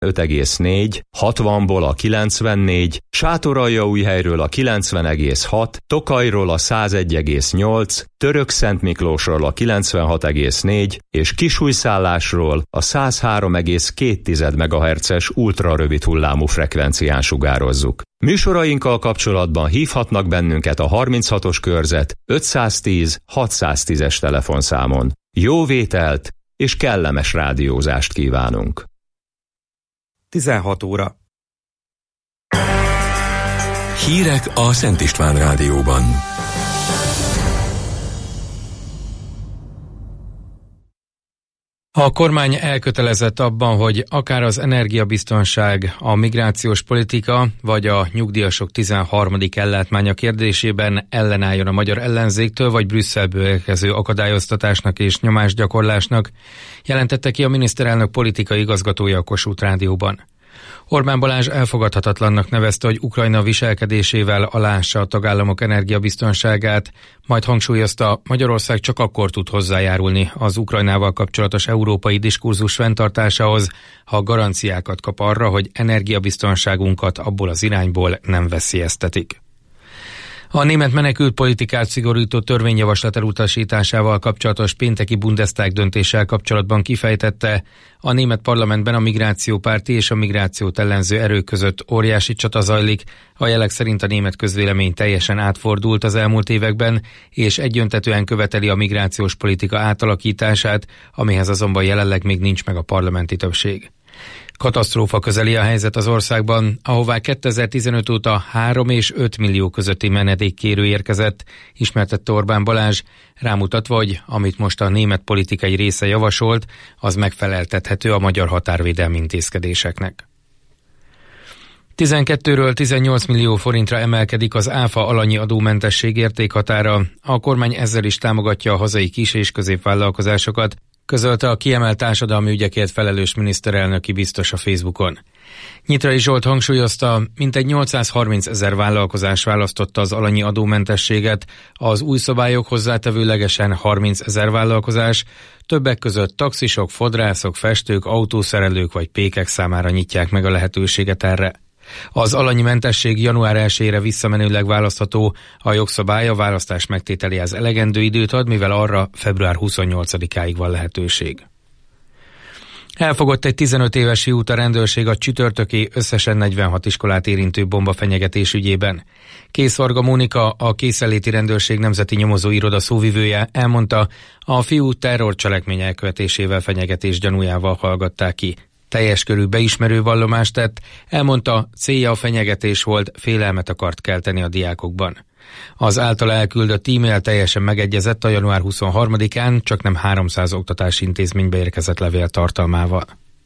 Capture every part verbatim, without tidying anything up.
öt egész négy, hatvanból a kilencvennégy, Sátoraljaújhelyről a kilencven egész hat, Tokajról a száz egy egész nyolc, Törökszentmiklósról a kilencvenhat egész négy és Kisújszállásról a száz három egész két megahertzes ultrarövid hullámú frekvencián sugározzuk. Műsorainkkal kapcsolatban hívhatnak bennünket a harminchatos körzet ötszáztíz hatszáztízes telefonszámon. Jó vételt és kellemes rádiózást kívánunk! tizenhat óra. Hírek a Szent István Rádióban. A kormány elkötelezett abban, hogy akár az energiabiztonság, a migrációs politika vagy a nyugdíjasok tizenharmadik ellátmánya kérdésében ellenálljon a magyar ellenzéktől vagy Brüsszelből érkező akadályoztatásnak és nyomásgyakorlásnak, jelentette ki a miniszterelnök politikai igazgatója a Kossuth Rádióban. Orbán Balázs elfogadhatatlannak nevezte, hogy Ukrajna viselkedésével aláássa a tagállamok energiabiztonságát, majd hangsúlyozta, Magyarország csak akkor tud hozzájárulni az Ukrajnával kapcsolatos európai diskurzus fenntartásához, ha garanciákat kap arra, hogy energiabiztonságunkat abból az irányból nem veszélyeztetik. A német menekültpolitikát szigorító törvényjavaslat elutasításával kapcsolatos pénteki Bundestag döntéssel kapcsolatban kifejtette, a német parlamentben a migrációpárti és a migrációt ellenző erők között óriási csata zajlik, a jelek szerint a német közvélemény teljesen átfordult az elmúlt években, és egyöntetően követeli a migrációs politika átalakítását, amihez azonban jelenleg még nincs meg a parlamenti többség. Katasztrófa közeli a helyzet az országban, ahová kétezer-tizenöt óta három és öt millió közötti menedékkérő érkezett, ismertette Orbán Balázs, rámutatva, hogy amit most a német politikai része javasolt, az megfeleltethető a magyar határvédelmi intézkedéseknek. tizenkettőről tizennyolc millió forintra emelkedik az áfa alanyi adómentesség értékhatára, a kormány ezzel is támogatja a hazai kis- és középvállalkozásokat, közölte a kiemelt társadalmi ügyekért felelős miniszterelnöki biztos a Facebookon. Nyitrai Zsolt hangsúlyozta, mintegy nyolcszázharminc ezer vállalkozás választotta az alanyi adómentességet, az új szabályok hozzátevőlegesen harminc ezer vállalkozás, többek között taxisok, fodrászok, festők, autószerelők vagy pékek számára nyitják meg a lehetőséget erre. Az alanyi mentesség január elsejére visszamenőleg választható, a jogszabály a választás megtételéhez elegendő időt ad, mivel arra február huszonnyolcadikáig van lehetőség. Elfogott egy tizenöt éves fiút a rendőrség a csütörtöki összesen negyvenhat iskolát érintő bombafenyegetés ügyében. Kész Varga Mónika, a készenléti rendőrség nemzeti nyomozóiroda szóvivője elmondta, a fiú terrorcselekmény elkövetésével fenyegetés gyanújával hallgatták ki. Teljes körű beismerő vallomást tett, elmondta, célja a fenyegetés volt, félelmet akart kelteni a diákokban. Az általa elküldött e-mail teljesen megegyezett a január huszonharmadikán, csak nem háromszáz oktatási intézménybe érkezett levél tartalmával.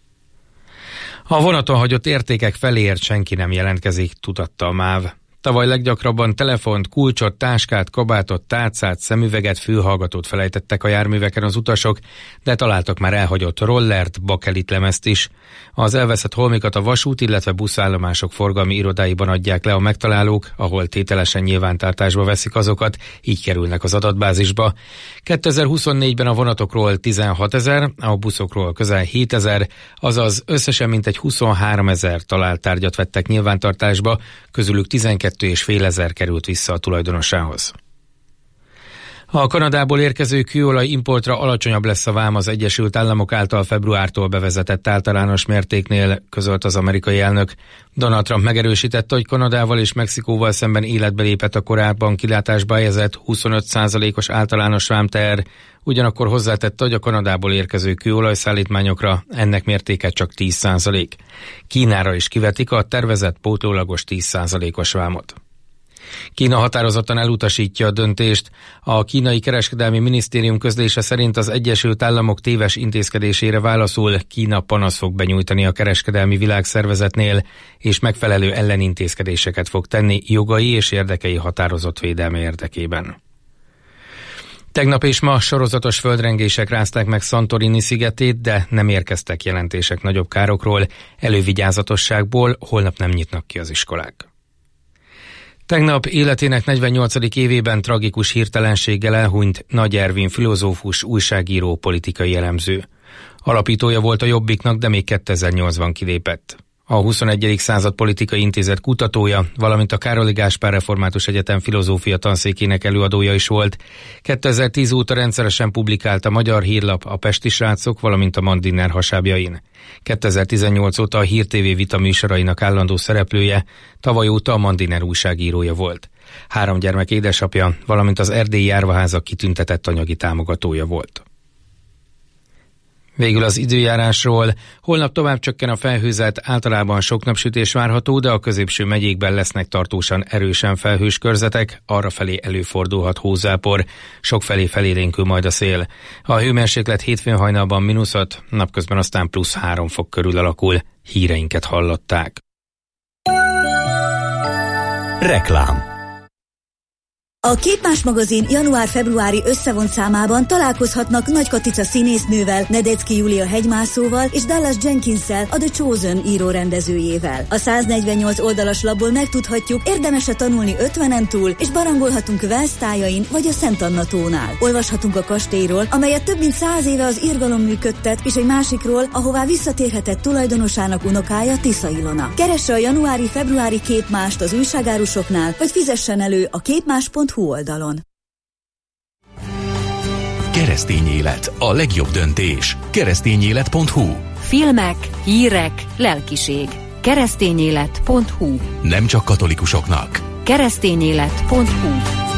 A vonaton hagyott értékek feléért senki nem jelentkezik, tudatta a MÁV. Tavaly leggyakrabban telefont, kulcsot, táskát, kabátot, tálcát, szemüveget, fülhallgatót felejtettek a járműveken az utasok, de találtak már elhagyott rollert, bakelitlemezt is. Az elveszett holmikat a vasút, illetve buszállomások forgalmi irodáiban adják le a megtalálók, ahol tételesen nyilvántartásba veszik azokat, így kerülnek az adatbázisba. kétezer-huszonnégyben a vonatokról tizenhatezer, a buszokról közel hétezer, azaz összesen mintegy huszonháromezer talált tárgyat vettek nyilvántartásba, közülük tizenkettő és fél ezer került vissza a tulajdonosához. A Kanadából érkező kőolaj importra alacsonyabb lesz a vám az Egyesült Államok által februártól bevezetett általános mértéknél, közölt az amerikai elnök. Donald Trump megerősítette, hogy Kanadával és Mexikóval szemben életbe lépett a korábban kilátásba helyezett huszonöt százalékos általános vámteher, ugyanakkor hozzátette, hogy a Kanadából érkező kőolajszállítmányokra ennek mértéke csak tíz százalék. Kínára is kivetik a tervezett pótlólagos tíz százalékos vámot. Kína határozottan elutasítja a döntést. A kínai kereskedelmi minisztérium közlése szerint az Egyesült Államok téves intézkedésére válaszul Kína panaszt fog benyújtani a kereskedelmi világszervezetnél, és megfelelő ellenintézkedéseket fog tenni jogai és érdekei határozott védelme érdekében. Tegnap és ma sorozatos földrengések rázták meg Santorini szigetét, de nem érkeztek jelentések nagyobb károkról, elővigyázatosságból holnap nem nyitnak ki az iskolák. Tegnap életének negyvennyolcadik évében tragikus hirtelenséggel elhunyt Nagy Ervin filozófus, újságíró, politikai elemző. Alapítója volt a Jobbiknak, de még kétezer-nyolcban kilépett. A huszonegyedik század politikai intézet kutatója, valamint a Károli Gáspár Református Egyetem filozófia tanszékének előadója is volt. kétezer-tíz óta rendszeresen publikált a Magyar Hírlap, a Pesti Srácok, valamint a Mandiner hasábjain. kétezer-tizennyolc óta a Hír té vé vita műsorainak állandó szereplője, tavaly óta a Mandiner újságírója volt. Három gyermek édesapja, valamint az erdélyi árvaházak kitüntetett anyagi támogatója volt. Végül az időjárásról. Holnap tovább csökken a felhőzet, általában sok napsütés várható, de a középső megyékben lesznek tartósan erősen felhős körzetek, arrafelé előfordulhat hózápor, sokfelé felélénkül majd a szél. A hőmérséklet hétfőn hajnalban mínusz öt, napközben aztán plusz három fok körül alakul. Híreinket hallották. Reklám. A Képmás magazin január-februári összevont számában találkozhatnak Nagy Katica színésznővel, Nedecki Júlia hegymászóval és Dallas Jenkinssel, a The Chosen író-rendezőjével. A száznegyvennyolc oldalas labból megtudhatjuk, érdemes-e tanulni ötvenen túl, és barangolhatunk Velsz tájain vagy a Szent Anna tónál. Olvashatunk a kastélyról, amelyet több mint száz éve az irgalom működtet, és egy másikról, ahová visszatérhetett tulajdonosának unokája, Tisza Ilona. Keresse a januári-februári Képmást az újságárusoknál, vagy fizessen elő a képmás pont hu oldalon. Keresztény élet, a legjobb döntés. keresztényélet pont hu. Filmek, hírek, lelkiség. keresztényélet pont hu. Nem csak katolikusoknak. keresztényélet pont hu.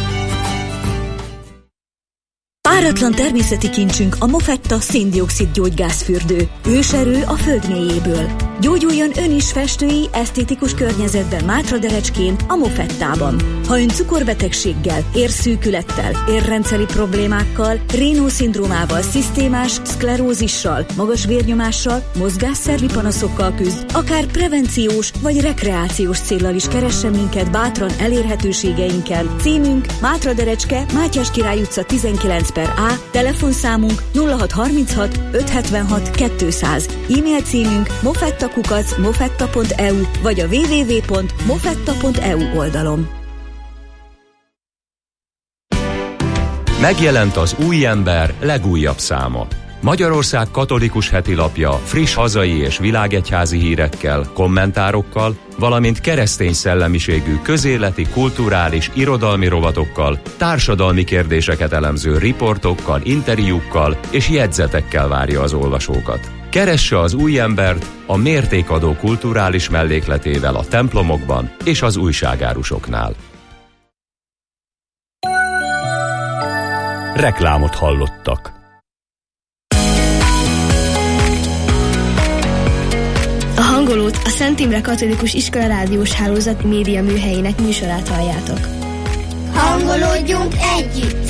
Páratlan természeti kincsünk a Mofetta szén-dioxid gyógygázfürdő. Őserő a föld mélyéből. Gyógyuljon ön is festői, esztétikus környezetben Mátraderecskén, a Mofettában. Ha ön cukorbetegséggel, érszűkülettel, érrendszeri problémákkal, Raynaud-szindrómával, szisztémás szklerózissal, magas vérnyomással, mozgásszervi panaszokkal küzd, akár prevenciós vagy rekreációs céllal is keressen minket bátran elérhetőségeinken. Címünk Mátraderecske, Mátyás Király utca tizenkilenc per A, telefonszámunk nulla hat harminchat ötszázhetvenhat kétszáz, e-mail címünk mofettakukac mofetta pont e u vagy a double-u double-u double-u pont mofetta pont e u oldalon. Megjelent az Új Ember legújabb száma. Magyarország katolikus hetilapja friss hazai és világegyházi hírekkel, kommentárokkal, valamint keresztény szellemiségű közéleti, kulturális, irodalmi rovatokkal, társadalmi kérdéseket elemző riportokkal, interjúkkal és jegyzetekkel várja az olvasókat. Keresse az Új Embert a mértékadó kulturális mellékletével a templomokban és az újságárusoknál. Reklámot hallottak. A hangolót a Szent Imre Katolikus Iskola rádiós hálózat média műhelyének műsorát halljátok. Hangolódjunk együtt!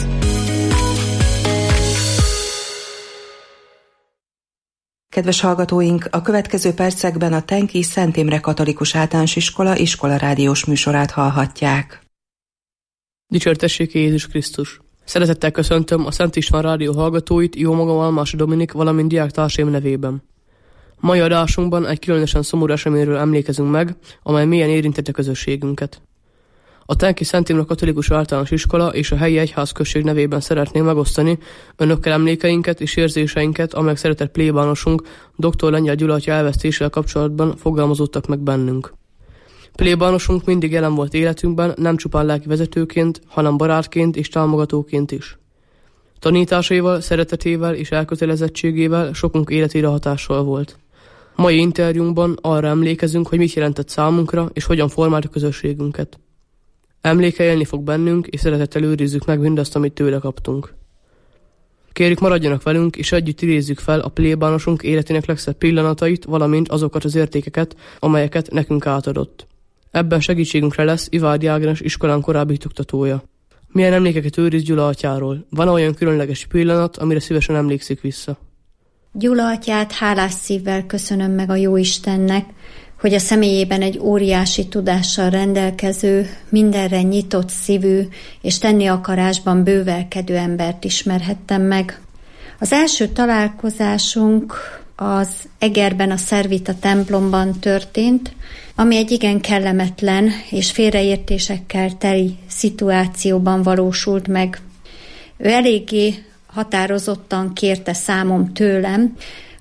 Kedves hallgatóink, a következő percekben a Tenki Szent Imre Katolikus Általános Iskola iskola rádiós műsorát hallhatják. Dicsértessék Jézus Krisztus! Szeretettel köszöntöm a Szent István rádió hallgatóit, jó magam Almási Dominik, valamint diáktársaim nevében. Mai adásunkban egy különösen szomorú eseményről emlékezünk meg, amely mélyen érintette közösségünket. A Tenki Szent Imre Katolikus Általános Iskola és a helyi egyházközség nevében szeretném megosztani önökkel emlékeinket és érzéseinket, amelyek szeretett plébánosunk dr. Lengyel Gyula atya elvesztésével kapcsolatban fogalmazódtak meg bennünk. Plébánosunk mindig jelen volt életünkben, nem csupán lelki vezetőként, hanem barátként és támogatóként is. Tanításaival, szeretetével és elkötelezettségével sokunk életére hatással volt. Mai interjúnkban arra emlékezünk, hogy mit jelentett számunkra, és hogyan formálta közösségünket. Emléke élni fog bennünk, és szeretettel őrizzük meg mindazt, amit tőle kaptunk. Kérjük, maradjanak velünk, és együtt idézzük fel a plébánosunk életének legszebb pillanatait, valamint azokat az értékeket, amelyeket nekünk átadott. Ebben segítségünkre lesz Ivárdi Ágnes iskolán korábbi tuktatója. Milyen emlékeket őriz Gyula atyáról? Van olyan különleges pillanat, amire szívesen emlékszik vissza? Gyula atyát hálás szívvel köszönöm meg a Jóistennek, hogy a személyében egy óriási tudással rendelkező, mindenre nyitott szívű és tenni akarásban bővelkedő embert ismerhettem meg. Az első találkozásunk az Egerben, a Szervita templomban történt, ami egy igen kellemetlen és félreértésekkel teli szituációban valósult meg. Ő eléggé határozottan kérte számom tőlem,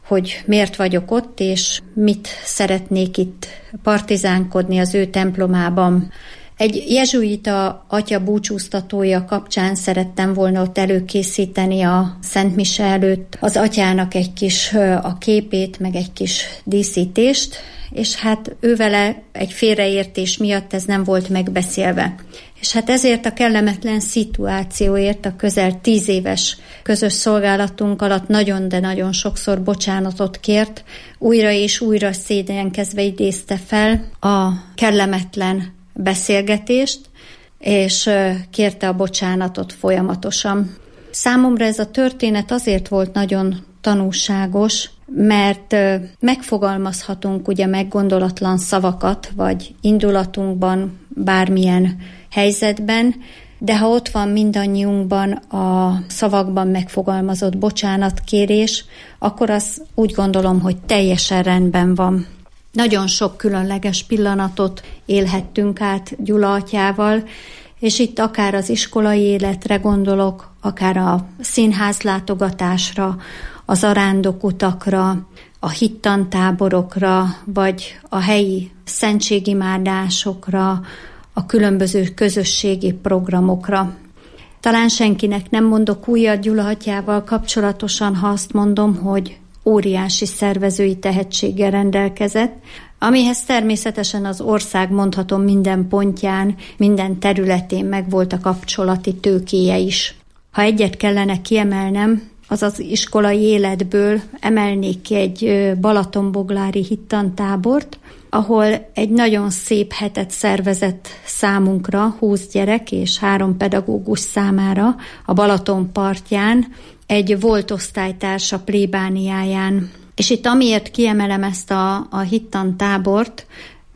hogy miért vagyok ott, és mit szeretnék itt partizánkodni az ő templomában. Egy jezsuita atya búcsúztatója kapcsán szerettem volna ott előkészíteni a Szent Mise előtt az atyának egy kis a képét, meg egy kis díszítést, és hát ővele egy félreértés miatt ez nem volt megbeszélve. És hát ezért a kellemetlen szituációért a közel tíz éves közös szolgálatunk alatt nagyon, de nagyon sokszor bocsánatot kért, újra és újra szégyenkezve idézte fel a kellemetlen beszélgetést, és kérte a bocsánatot folyamatosan. Számomra ez a történet azért volt nagyon tanúságos, mert megfogalmazhatunk ugye meggondolatlan szavakat, vagy indulatunkban, bármilyen helyzetben, de ha ott van mindannyiunkban a szavakban megfogalmazott bocsánatkérés, akkor az úgy gondolom, hogy teljesen rendben van. Nagyon sok különleges pillanatot élhettünk át Gyula atyával, és itt akár az iskolai életre gondolok, akár a színház látogatásra, az arándokutakra, a hittantáborokra, vagy a helyi szentségimádásokra, a különböző közösségi programokra. Talán senkinek nem mondok újat Gyula atyával kapcsolatosan, ha azt mondom, hogy óriási szervezői tehetséggel rendelkezett, amihez természetesen az ország, mondhatom, minden pontján, minden területén megvolt a kapcsolati tőkéje is. Ha egyet kellene kiemelnem, az az iskolai életből emelnék ki egy balatonboglári hittantábort, ahol egy nagyon szép hetet szervezett számunkra, húsz gyerek és három pedagógus számára a Balaton partján, egy volt osztálytársa plébániáján. És itt amiért kiemelem ezt a, a hittantábort,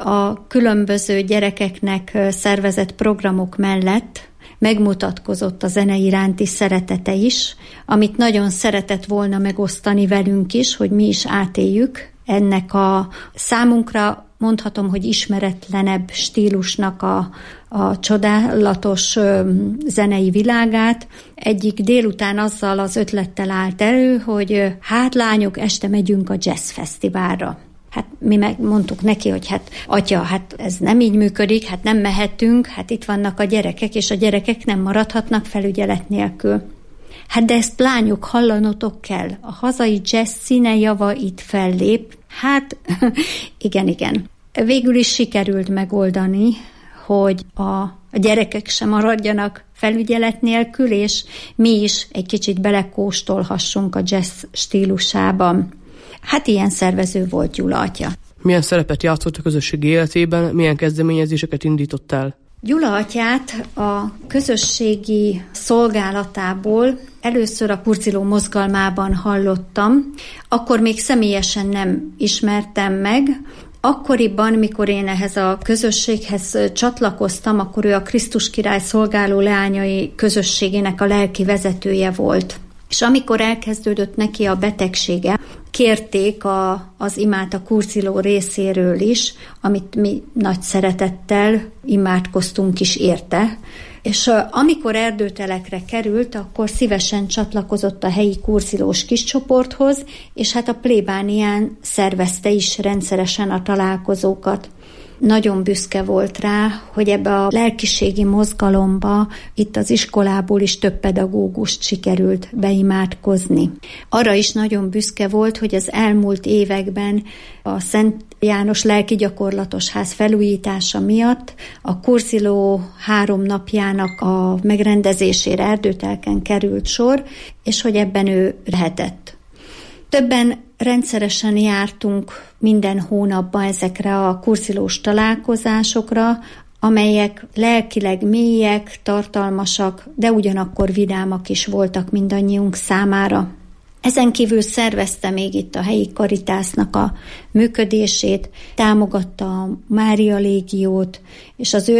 a különböző gyerekeknek szervezett programok mellett megmutatkozott a zene iránti szeretete is, amit nagyon szeretett volna megosztani velünk is, hogy mi is átéljük ennek a számunkra, mondhatom, hogy ismeretlenebb stílusnak a, a csodálatos ö, zenei világát. Egyik délután azzal az ötlettel állt elő, hogy hát lányok, este megyünk a jazz fesztiválra. Hát mi megmondtuk neki, hogy hát atya, hát ez nem így működik, hát nem mehetünk, hát itt vannak a gyerekek, és a gyerekek nem maradhatnak felügyelet nélkül. Hát de ezt lányok hallanotok kell, a hazai jazz színejava itt fellép. Hát igen, igen. Végül is sikerült megoldani, hogy a, a gyerekek sem maradjanak felügyelet nélkül, és mi is egy kicsit belekóstolhassunk a jazz stílusában. Hát ilyen szervező volt Gyula atya. Milyen szerepet játszott a közösség életében, milyen kezdeményezéseket indított el? Gyula atyát a közösségi szolgálatából először a Kurziló mozgalmában hallottam, akkor még személyesen nem ismertem meg. Akkoriban, mikor én ehhez a közösséghez csatlakoztam, akkor ő a Krisztus király szolgáló leányai közösségének a lelki vezetője volt. És amikor elkezdődött neki a betegsége, kérték a, az imát a Kurziló részéről is, amit mi nagy szeretettel imádkoztunk is érte. És amikor erdőtelekre került, akkor szívesen csatlakozott a helyi kurzilós kiscsoporthoz, és hát a plébánián szervezte is rendszeresen a találkozókat. Nagyon büszke volt rá, hogy ebbe a lelkiségi mozgalomba itt az iskolából is több pedagógust sikerült beimádkozni. Arra is nagyon büszke volt, hogy az elmúlt években a Szent János lelki gyakorlatos ház felújítása miatt a Kurziló három napjának a megrendezésére erdőtelken került sor, és hogy ebben ő lehetett. Többen rendszeresen jártunk minden hónapban ezekre a kurzilós találkozásokra, amelyek lelkileg mélyek, tartalmasak, de ugyanakkor vidámak is voltak mindannyiunk számára. Ezen kívül szervezte még itt a helyi Karitásznak a működését, támogatta a Mária Légiót, és az ő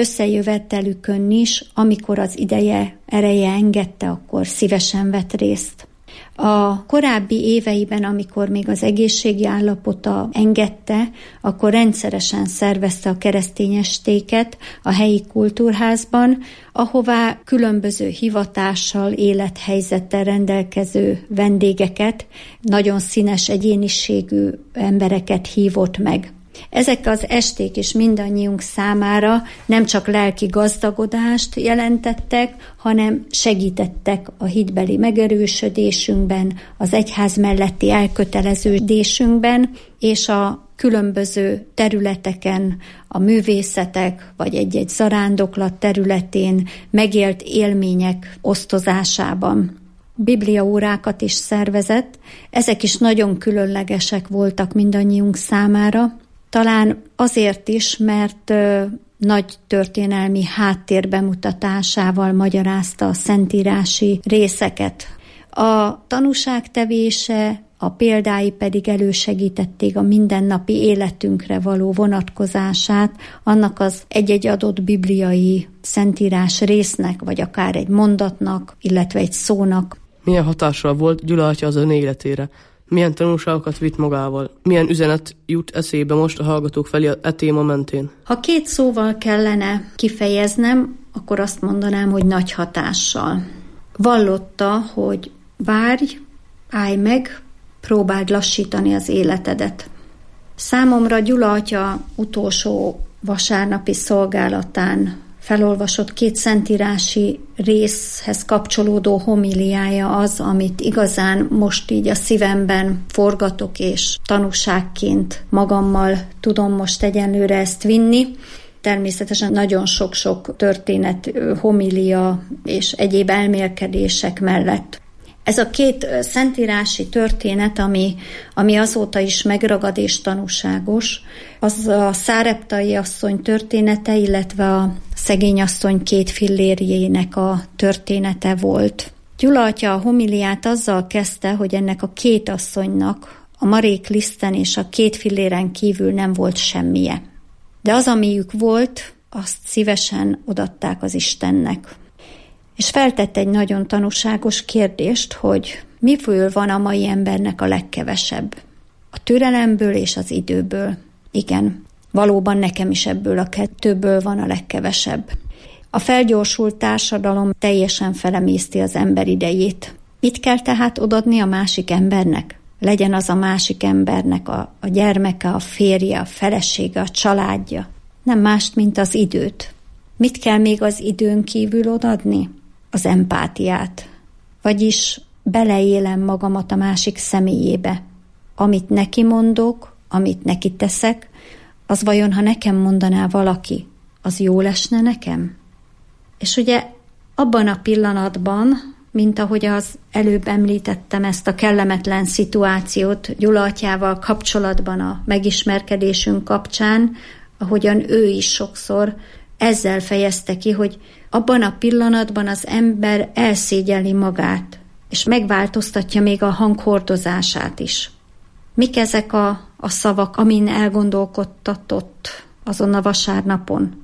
összejövetelükön is, amikor az ideje, ereje engedte, akkor szívesen vett részt. A korábbi éveiben, amikor még az egészségi állapota engedte, akkor rendszeresen szervezte a keresztény estéket a helyi kultúrházban, ahová különböző hivatással, élethelyzettel rendelkező vendégeket, nagyon színes egyéniségű embereket hívott meg. Ezek az esték is mindannyiunk számára nem csak lelki gazdagodást jelentettek, hanem segítettek a hitbeli megerősödésünkben, az egyház melletti elköteleződésünkben, és a különböző területeken, a művészetek vagy egy-egy zarándoklat területén megélt élmények osztozásában. Bibliaórákat is szervezett, ezek is nagyon különlegesek voltak mindannyiunk számára, talán azért is, mert ö, nagy történelmi háttér bemutatásával magyarázta a szentírási részeket. A tanúságtevése, a példái pedig elősegítették a mindennapi életünkre való vonatkozását annak az egy-egy adott bibliai szentírás résznek, vagy akár egy mondatnak, illetve egy szónak. Milyen hatással volt Gyula atya az ön életére? Milyen tanulságokat vitt magával? Milyen üzenet jut eszébe most a hallgatók felé e téma mentén? Ha két szóval kellene kifejeznem, akkor azt mondanám, hogy nagy hatással. Vallotta, hogy várj, állj meg, próbáld lassítani az életedet. Számomra Gyula atya utolsó vasárnapi szolgálatán felolvasott két szentírási részhez kapcsolódó homiliája az, amit igazán most így a szívemben forgatok, és tanúságként magammal tudom most egyenlőre ezt vinni. Természetesen nagyon sok-sok történet, homilia és egyéb elmélkedések mellett. Ez a két szentírási történet, ami, ami azóta is megragad és tanúságos, az a Száreptai asszony története, illetve a szegény asszony két fillérjének a története volt. Gyula atya a homiliát azzal kezdte, hogy ennek a két asszonynak a marék liszten és a két filléren kívül nem volt semmije. De az, amiük volt, azt szívesen odaadták az Istennek. És feltett egy nagyon tanúságos kérdést, hogy miből van a mai embernek a legkevesebb? A türelemből és az időből. Igen, valóban nekem is ebből a kettőből van a legkevesebb. A felgyorsult társadalom teljesen felemészti az ember idejét. Mit kell tehát odadni a másik embernek? Legyen az a másik embernek a, a gyermeke, a férje, a felesége, a családja. Nem mást, mint az időt. Mit kell még az időn kívül odadni? Az empátiát. Vagyis beleélem magamat a másik személyébe. Amit neki mondok, amit neki teszek, az vajon, ha nekem mondaná valaki, az jó lesne nekem? És ugye abban a pillanatban, mint ahogy az előbb említettem ezt a kellemetlen szituációt Gyula atyával kapcsolatban a megismerkedésünk kapcsán, ahogyan ő is sokszor ezzel fejezte ki, hogy abban a pillanatban az ember elszégyelli magát, és megváltoztatja még a hanghordozását is. Mik ezek a, a szavak, amin elgondolkodtatott azon a vasárnapon?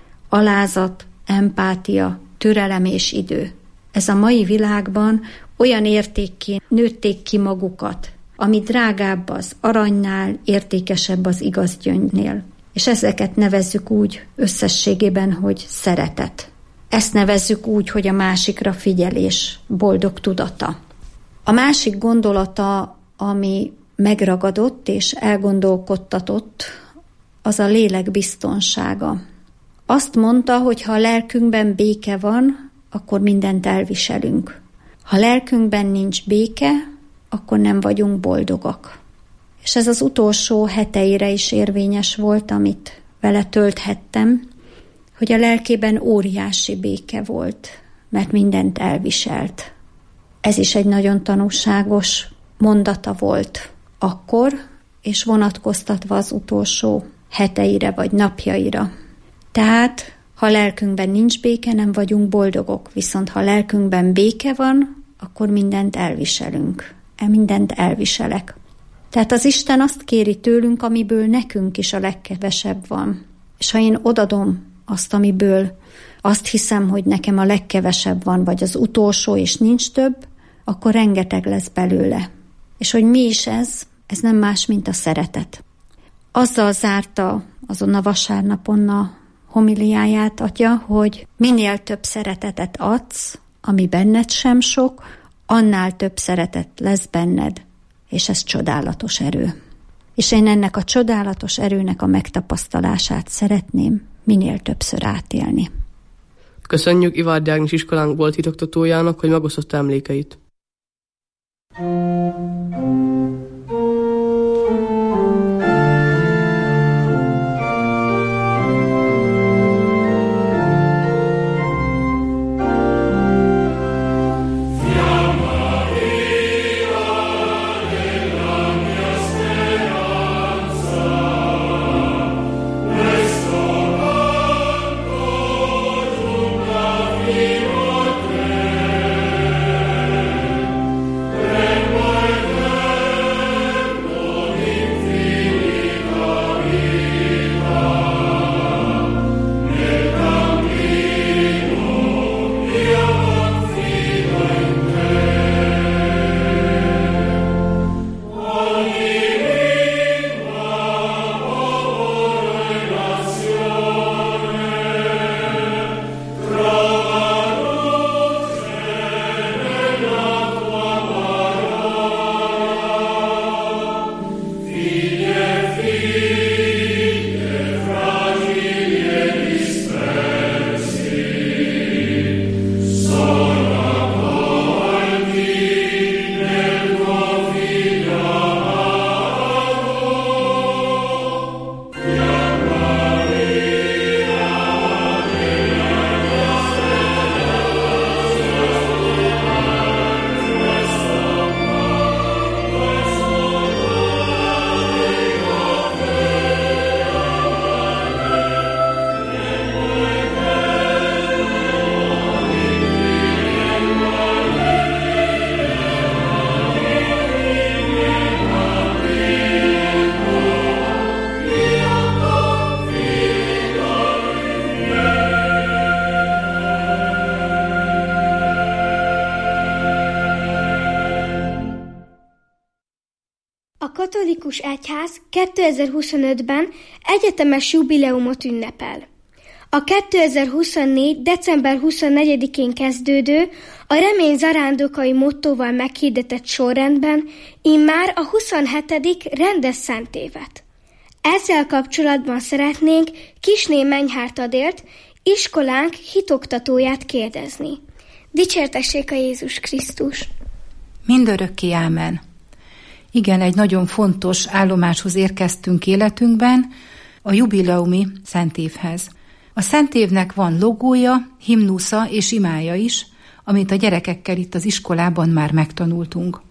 Alázat, empátia, türelem és idő. Ez a mai világban olyan értékké nőtték ki magukat, ami drágább az aranynál, értékesebb az igaz gyöngynél. És ezeket nevezzük úgy összességében, hogy szeretet. Ezt nevezzük úgy, hogy a másikra figyelés, boldog tudata. A másik gondolata, ami megragadott és elgondolkodtatott, az a lélek biztonsága. Azt mondta, hogy ha a lelkünkben béke van, akkor mindent elviselünk. Ha lelkünkben nincs béke, akkor nem vagyunk boldogak. És ez az utolsó heteire is érvényes volt, amit vele tölthettem, hogy a lelkében óriási béke volt, mert mindent elviselt. Ez is egy nagyon tanúságos mondata volt akkor, és vonatkoztatva az utolsó heteire vagy napjaira. Tehát, ha lelkünkben nincs béke, nem vagyunk boldogok, viszont ha lelkünkben béke van, akkor mindent elviselünk. Mindent elviselek. Tehát az Isten azt kéri tőlünk, amiből nekünk is a legkevesebb van. És ha én odadom azt, amiből azt hiszem, hogy nekem a legkevesebb van, vagy az utolsó, és nincs több, akkor rengeteg lesz belőle. És hogy mi is ez? Ez nem más, mint a szeretet. Azzal zárta azon a vasárnapon a homiliáját Atya, hogy minél több szeretetet adsz, ami benned sem sok, annál több szeretet lesz benned, és ez csodálatos erő. És én ennek a csodálatos erőnek a megtapasztalását szeretném minél többször átélni. Köszönjük Ivárdi Ágnes iskolánk volt hitoktatójának, hogy megosztotta emlékeit. A katolikus egyház kétezer-huszonötben egyetemes jubileumot ünnepel. A kétezer-huszonnégy. december huszonnegyedikén kezdődő, a remény zarándokai mottóval meghirdetett sorrendben immár a huszonhetedik rendes szentévet. Ezzel kapcsolatban szeretnénk Kisné Menyhárt Adélt, iskolánk hitoktatóját kérdezni. Dicsértessék a Jézus Krisztus! Mindörökké ámen! Igen, egy nagyon fontos állomáshoz érkeztünk életünkben, a jubileumi szentévhez. A szentévnek van logója, himnusza és imája is, amit a gyerekekkel itt az iskolában már megtanultunk.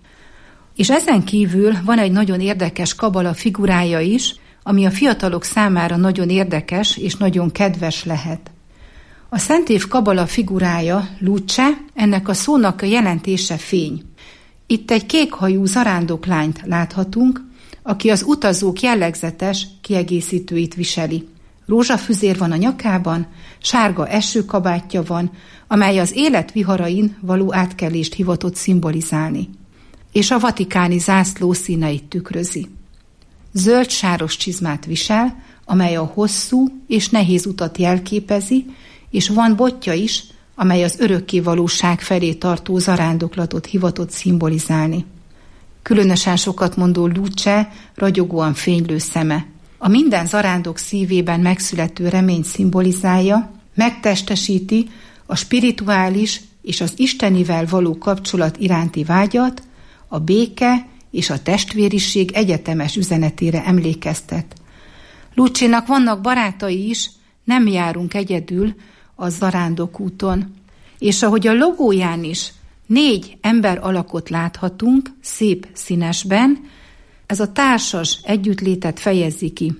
És ezen kívül van egy nagyon érdekes kabala figurája is, ami a fiatalok számára nagyon érdekes és nagyon kedves lehet. A szentév kabala figurája, luce, ennek a szónak a jelentése fény. Itt egy kékhajú zarándoklányt láthatunk, aki az utazók jellegzetes kiegészítőit viseli. Rózsafüzér van a nyakában, sárga esőkabátja van, amely az élet viharain való átkelést hivatott szimbolizálni, és a vatikáni zászló színeit tükrözi. Zöld sáros csizmát visel, amely a hosszú és nehéz utat jelképezi, és van botja is, amely az örökké valóság felé tartó zarándoklatot hivatott szimbolizálni. Különösen sokat mondó luce, ragyogóan fénylő szeme. A minden zarándok szívében megszülető reményt szimbolizálja, megtestesíti a spirituális és az Istenivel való kapcsolat iránti vágyat, a béke és a testvériség egyetemes üzenetére emlékeztet. Lucénak vannak barátai is, nem járunk egyedül a zarándokúton. És ahogy a logóján is négy ember alakot láthatunk, szép színesben, ez a társas együttlétet fejezi ki.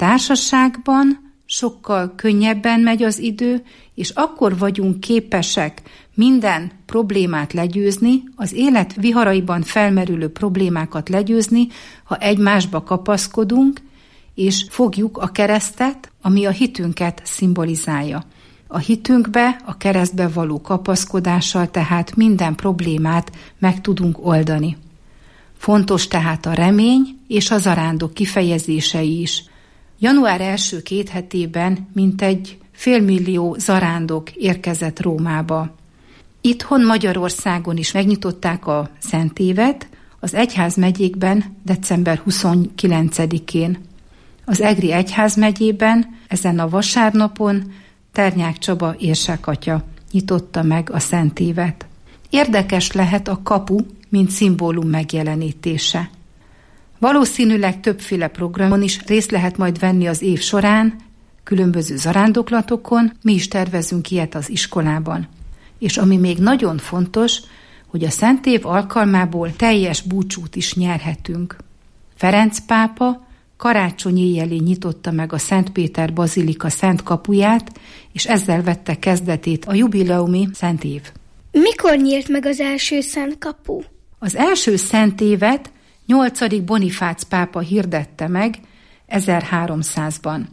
Társaságban sokkal könnyebben megy az idő, és akkor vagyunk képesek minden problémát legyőzni, az élet viharaiban felmerülő problémákat legyőzni, ha egymásba kapaszkodunk, és fogjuk a keresztet, ami a hitünket szimbolizálja. A hitünkbe, a keresztbe való kapaszkodással tehát minden problémát meg tudunk oldani. Fontos tehát a remény és a zarándok kifejezései is. Január első két hetében mintegy félmillió zarándok érkezett Rómába. Itthon Magyarországon is megnyitották a Szentévet, az egyházmegyékben december huszonkilencedikén. Az Egri egyházmegyében ezen a vasárnapon Ternyák Csaba érsekatya nyitotta meg a Szentévet. Érdekes lehet a kapu, mint szimbólum megjelenítése. Valószínűleg többféle programon is részt lehet majd venni az év során, különböző zarándoklatokon, mi is tervezünk ilyet az iskolában. És ami még nagyon fontos, hogy a Szentév alkalmából teljes búcsút is nyerhetünk. Ferenc pápa karácsony éjjelé nyitotta meg a Szent Péter bazilika szent kapuját, és ezzel vette kezdetét a jubileumi Szent év. Mikor nyílt meg az első szent kapu? Az első szent évet nyolcadik Bonifác pápa hirdette meg ezerháromszázban,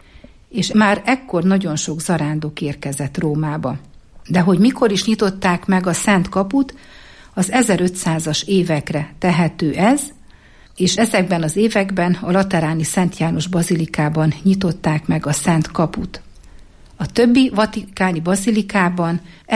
és már ekkor nagyon sok zarándok érkezett Rómába. De hogy mikor is nyitották meg a szent kaput, az ezerötszázas évekre tehető ez, és ezekben az években a lateráni Szent János bazilikában nyitották meg a szent kaput. A többi vatikáni bazilikában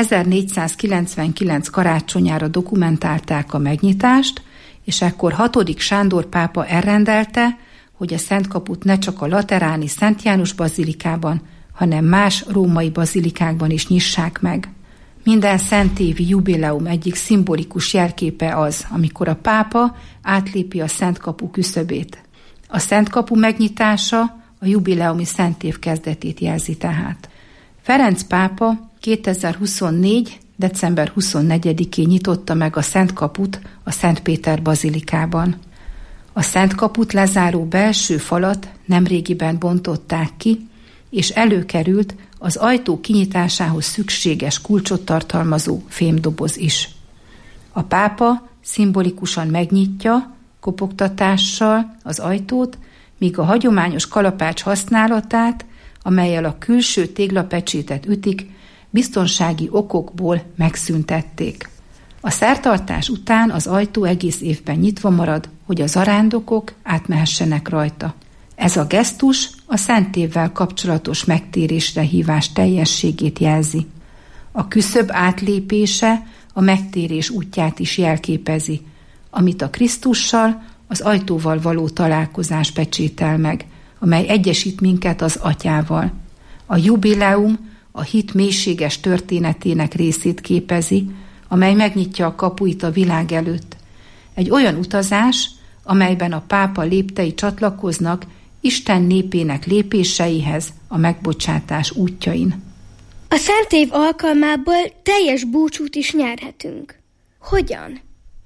ezernégyszázkilencvenkilenc karácsonyára dokumentálták a megnyitást, és ekkor hatodik Sándor pápa elrendelte, hogy a szent kaput ne csak a lateráni Szent János bazilikában, hanem más római bazilikákban is nyissák meg. Minden szentévi jubileum egyik szimbolikus jelképe az, amikor a pápa átlépi a szent kapu küszöbét. A szent kapu megnyitása a jubileumi szentév kezdetét jelzi tehát. Ferenc pápa kétezer-huszonnégy. december huszonnegyedikén nyitotta meg a szent kaput a Szent Péter bazilikában. A szent kaput lezáró belső falat nemrégiben bontották ki, és előkerült az ajtó kinyitásához szükséges kulcsot tartalmazó fémdoboz is. A pápa szimbolikusan megnyitja kopogtatással az ajtót, míg a hagyományos kalapács használatát, amellyel a külső téglapecsétet ütik, biztonsági okokból megszüntették. A szertartás után az ajtó egész évben nyitva marad, hogy a zarándokok átmehessenek rajta. Ez a gesztus a szentévvel kapcsolatos megtérésre hívás teljességét jelzi. A küszöb átlépése a megtérés útját is jelképezi, amit a Krisztussal, az ajtóval való találkozás pecsétel meg, amely egyesít minket az Atyával. A jubileum a hit mélységes történetének részét képezi, amely megnyitja a kapuit a világ előtt. Egy olyan utazás, amelyben a pápa léptei csatlakoznak Isten népének lépéseihez a megbocsátás útjain. A szent év alkalmából teljes búcsút is nyerhetünk. Hogyan?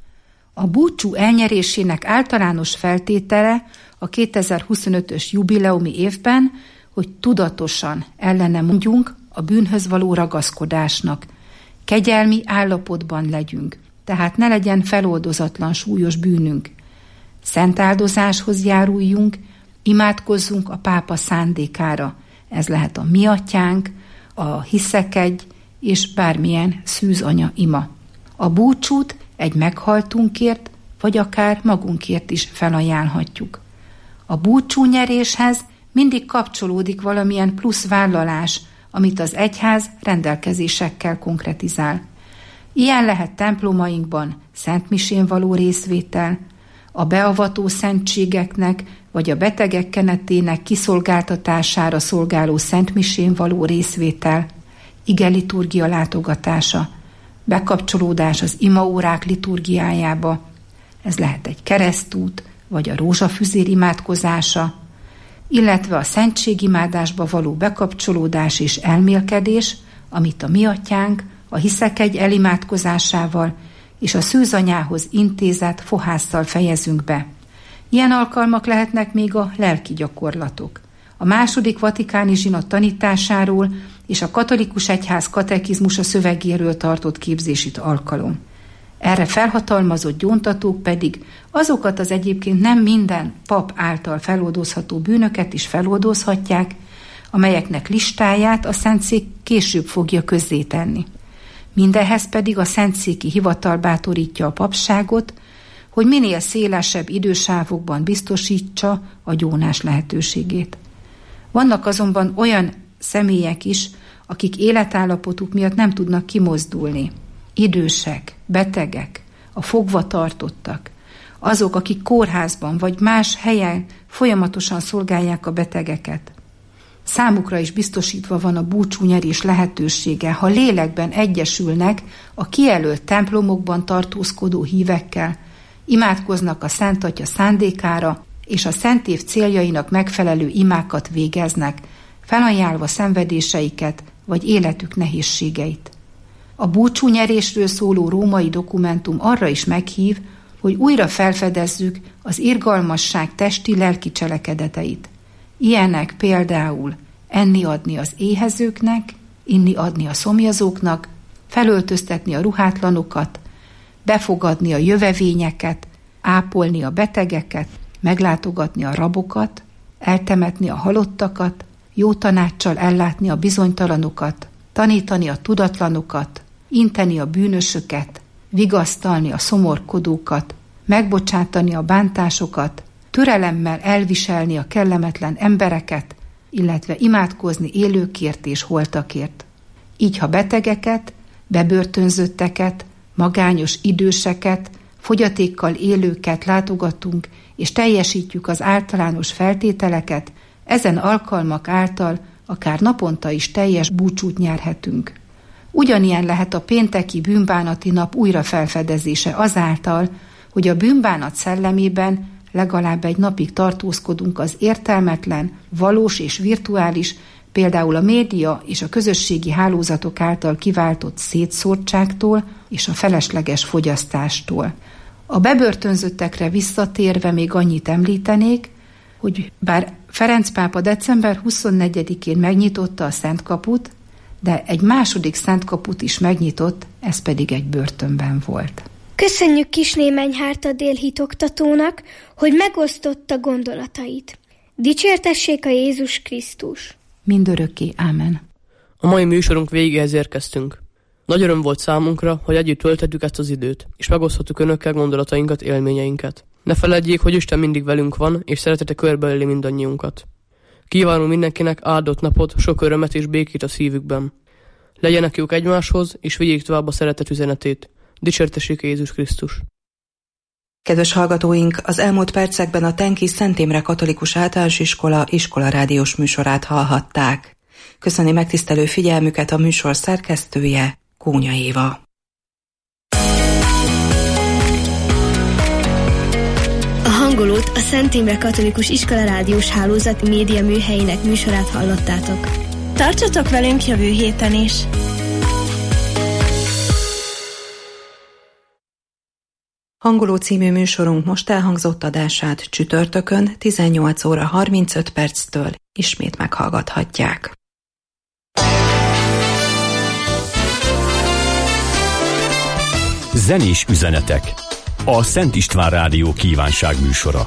A búcsú elnyerésének általános feltétele a kétezer-huszonötös jubileumi évben, hogy tudatosan ellene mondjunk a bűnhöz való ragaszkodásnak, kegyelmi állapotban legyünk, tehát ne legyen feloldozatlan súlyos bűnünk. Szent áldozáshoz járuljunk, imádkozzunk a pápa szándékára. Ez lehet a mi atyánk, a hiszekedj és bármilyen szűzanya ima. A búcsút egy meghaltunkért, vagy akár magunkért is felajánlhatjuk. A búcsúnyeréshez mindig kapcsolódik valamilyen plusz vállalás, amit az egyház rendelkezésekkel konkretizál. Ilyen lehet templomainkban szentmisén való részvétel, a beavató szentségeknek vagy a betegek kenetének kiszolgáltatására szolgáló szentmisén való részvétel, igeliturgia látogatása, bekapcsolódás az imaórák liturgiájába, ez lehet egy keresztút, vagy a rózsafüzér imádkozása, illetve a szentségimádásba való bekapcsolódás és elmélkedés, amit a mi atyánk a hiszekedj elimádkozásával és a szűzanyához intézett fohásszal fejezünk be. Ilyen alkalmak lehetnek még a lelki gyakorlatok. A második vatikáni zsinat tanításáról és a katolikus egyház katekizmusa szövegéről tartott képzésít alkalom. Erre felhatalmazott gyóntatók pedig azokat az egyébként nem minden pap által feloldozható bűnöket is feloldozhatják, amelyeknek listáját a szentszék később fogja közzétenni. Mindehhez pedig a szentszéki hivatal bátorítja a papságot, hogy minél szélesebb idősávokban biztosítsa a gyónás lehetőségét. Vannak azonban olyan személyek is, akik életállapotuk miatt nem tudnak kimozdulni. Idősek, betegek, a fogva tartottak, azok, akik kórházban vagy más helyen folyamatosan szolgálják a betegeket. Számukra is biztosítva van a búcsúnyerés lehetősége, ha lélekben egyesülnek a kijelölt templomokban tartózkodó hívekkel, imádkoznak a Szent Atya szándékára, és a szentév céljainak megfelelő imákat végeznek, felajánlva szenvedéseiket vagy életük nehézségeit. A búcsúnyerésről szóló római dokumentum arra is meghív, hogy újra felfedezzük az irgalmasság testi-lelki cselekedeteit. Ilyenek például enni adni az éhezőknek, inni adni a szomjazóknak, felöltöztetni a ruhátlanokat, befogadni a jövevényeket, ápolni a betegeket, meglátogatni a rabokat, eltemetni a halottakat, jó tanáccsal ellátni a bizonytalanokat, tanítani a tudatlanokat, inteni a bűnösöket, vigasztalni a szomorkodókat, megbocsátani a bántásokat, türelemmel elviselni a kellemetlen embereket, illetve imádkozni élőkért és holtakért. Így, ha betegeket, bebörtönzötteket, magányos időseket, fogyatékkal élőket látogatunk, és teljesítjük az általános feltételeket, ezen alkalmak által akár naponta is teljes búcsút nyerhetünk. Ugyanilyen lehet a pénteki bűnbánati nap újra felfedezése azáltal, hogy a bűnbánat szellemében legalább egy napig tartózkodunk az értelmetlen, valós és virtuális, például a média és a közösségi hálózatok által kiváltott szétszórtságtól és a felesleges fogyasztástól. A bebörtönzöttekre visszatérve még annyit említenék, hogy bár Ferenc pápa december huszonnegyedikén megnyitotta a Szentkaput, de egy második Szentkaput is megnyitott, ez pedig egy börtönben volt. Köszönjük Kisné Menyhárta délhitoktatónak, hogy megosztotta gondolatait. Dicsértessék a Jézus Krisztus! Mindörökké, ámen. A mai műsorunk végéhez érkeztünk. Nagy öröm volt számunkra, hogy együtt töltettük ezt az időt, és megosztottuk önökkel gondolatainkat, élményeinket. Ne feledjék, hogy Isten mindig velünk van, és szeretete körbeölli mindannyiunkat. Kívánunk mindenkinek áldott napot, sok örömet és békét a szívükben. Legyenek jók egymáshoz, és vigyék tovább a szeretet üzenetét. Dicsértessék Jézus Krisztus! Kedves hallgatóink, az elmúlt percekben a Tenki Szent Imre Katolikus Általános Iskola iskola rádiós műsorát hallhatták. Köszöni megtisztelő figyelmüket a műsor szerkesztője, Kónya Éva. A hangolót a Szent Imre Katolikus Iskola rádiós hálózat média műhelyének műsorát hallottátok. Tartsatok velünk jövő héten is! Hangoló című műsorunk most elhangzott adását csütörtökön tizennyolc óra harmincöt perctől ismét meghallgathatják. Zenés üzenetek. A Szent István Rádió kívánság műsora.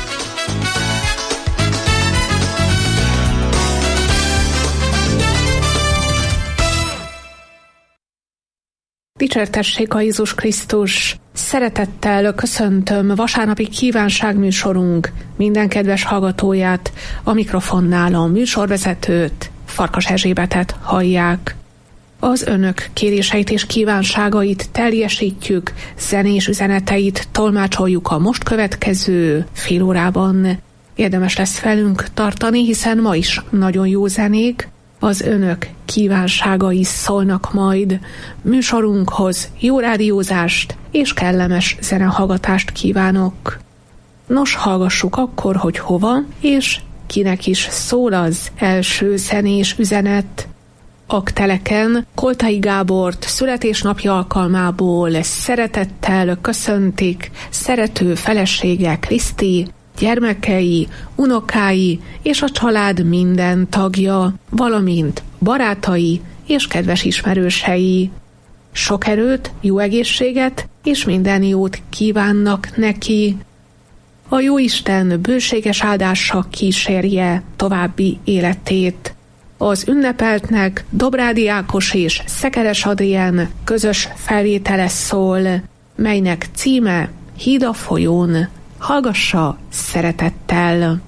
Dicsértessék a Jézus Krisztus! Szeretettel köszöntöm vasárnapi kívánságműsorunk minden kedves hallgatóját, a mikrofonnál a műsorvezetőt, Farkas Erzsébetet hallják. Az önök kéréseit és kívánságait teljesítjük, zenés üzeneteit tolmácsoljuk a most következő fél órában. Érdemes lesz velünk tartani, hiszen ma is nagyon jó zenék, az önök kívánságai szólnak majd műsorunkhoz. Jó rádiózást és kellemes zenehallgatást kívánok. Nos, hallgassuk akkor, hogy hova és kinek is szól az első zenés üzenet. Akteleken Koltai Gábort születésnapja alkalmából szeretettel köszöntik szerető felesége Kriszti, gyermekei, unokái és a család minden tagja, valamint barátai és kedves ismerősei. Sok erőt, jó egészséget és minden jót kívánnak neki. A Jóisten bőséges áldása kísérje további életét. Az ünnepeltnek Dobrádi Ákos és Szekeres Adrien közös felvétele szól, melynek címe Híd a folyón. Hallgassa szeretettel!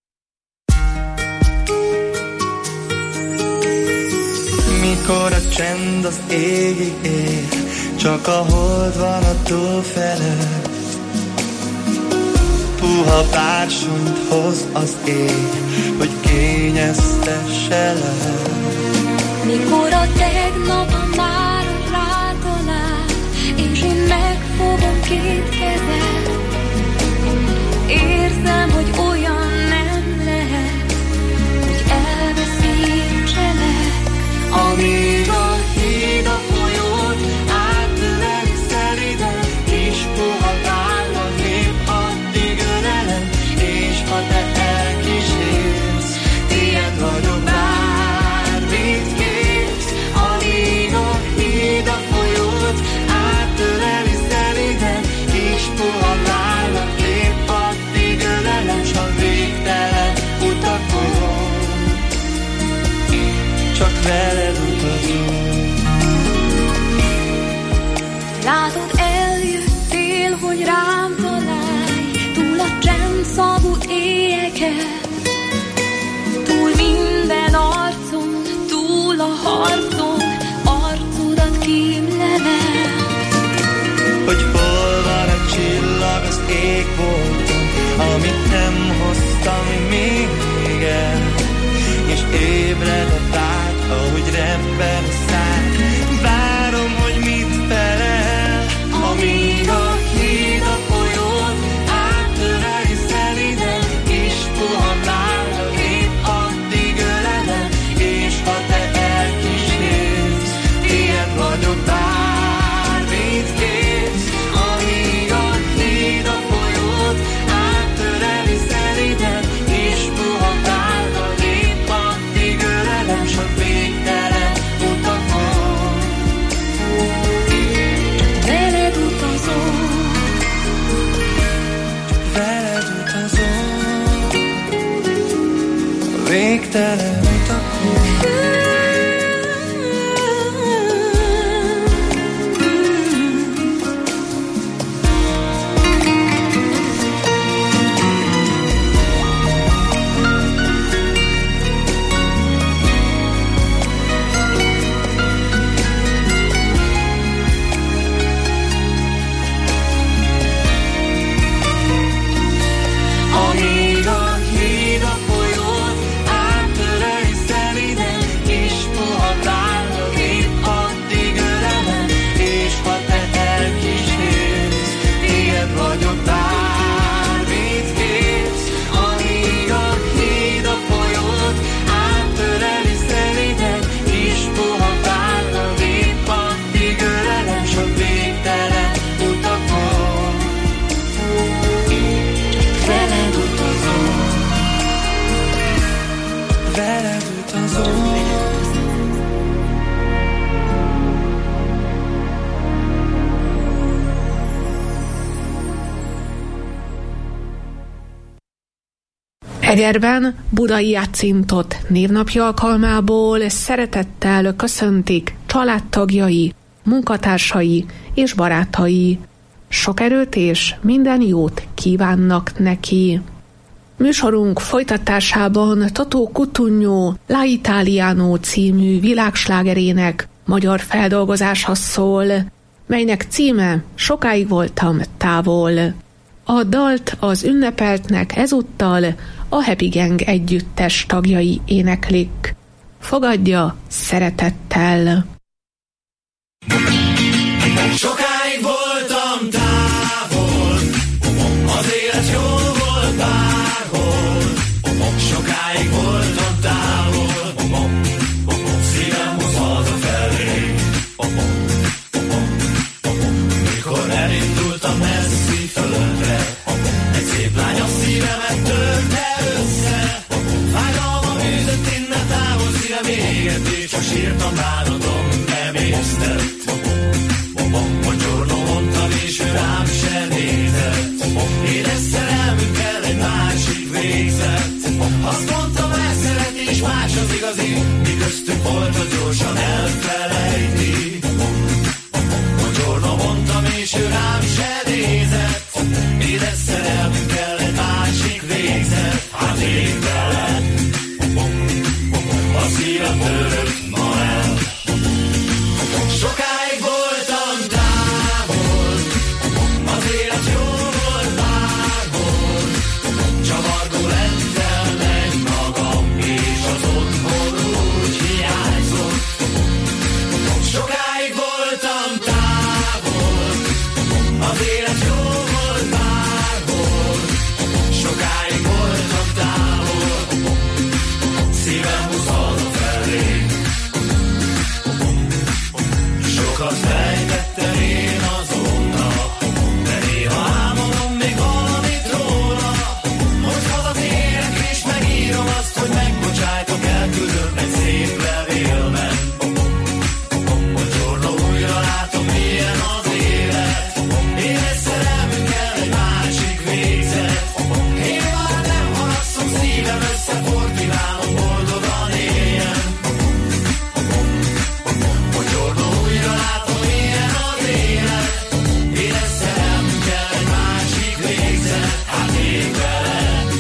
Mikor a csend az égig ér, csak a hold van a tó felett. Puha bársonyt hoz az ég, hogy kényeztesse le. Mikor a tegnap már rátalál, és én megfogom két kezed, érzem, hogy olyan nem lehet, hogy elveszítselek. Amíg a híd a folyót átöleli szeliden, kis puha vállal lép, addig ölelem, és ha te elkísérsz, tiéd vagyok, bármit kérsz. Amíg a híd a folyót átöleli szeliden, kis puha vállal lép, addig ölelem, s a végtelen utakon csak veled utazom. Látod, eljöttél, hogy rám találj, túl a csendszagú éjeken, túl minden arcon, túl a harcon, arcodat kímlelem. Hogy hol van a csillag az égbolton, amit nem hoztam még el, és ébred a vágy, ahogy rebben a szád. Várom, hogy mit felel, amíg a híd a folyón átöleli szeliden, kis puha vállal épp addig ölelem, és ha te elkísérsz, tiéd vagyok, bármit kérsz. Amíg a híd a folyót átöleli szeliden, kis puha vállal épp addig ölelem, s a végtelen utakon veled utazom. Veled utazom, végtelen utakon. Amíg a híd a folyón átöleli szeliden, kis puha vállal épp addig ölelem, és ha te elkísérsz, tiéd vagyok, bármit kérsz. Amíg a híd a folyót átöleli szeliden, kis puha vállal épp addig ölelem, s a végtelen utakon veled utazom. Veled utazom. Egerben Budai Jácintot névnapja alkalmából szeretettel köszöntik családtagjai, munkatársai és barátai. Sok erőt és minden jót kívánnak neki. Műsorunk folytatásában Totò Cutugno La Italiano című világslágerének magyar feldolgozása szól, melynek címe Sokáig voltam távol. A dalt az ünnepeltnek ezúttal a Happy Gang együttes tagjai éneklik. Fogadja szeretettel! Sokáig voltam távol, az élet jó volt bárhol. Sokáig voltam távol, szívem hoz hazafelé. Mikor elindultam messzi földre, egy szép lány a szívemet törte össze. Fájdalmam űzött innen távol, szívem égető, csak sírtam, bánatom nem észtett. Buongiorno mondtam, és ő rám se nézett. Édes szerelmünkkel egy másik végzett. Azt mondtam, elszeret, és más az igazi, mi köztünk volt, az gyorsan elfelejti. Buongiorno mondtam, és ő rám is elézett. Édes szerelmünkkel egy másik végzett. Hát én veled, a szívem törött ma el. Sokáig voltam távol, az élet jó volt bárhol. Csavargó lettem meg magam, és az otthon úgy hiányzott. Sokáig voltam távol, az élet jó volt bárhol. Sokáig voltam távol, szívem húzhat a felé. Sokat fejtettem én azóta, de néha álmodom még valamit róla. Most hazatérek és megírom azt, hogy megbocsájtok, elküldöm egy szép levélben. Buongiorno, újra látom, milyen az élet. Édes szerelmünkkel egy másik végzet. Én már nem haragszom, szívem összefort, kívánok boldogan éljen. Buongiorno, újra látom, milyen az élet. Édes szerelmünkkel egy másik végzet. Hát én veled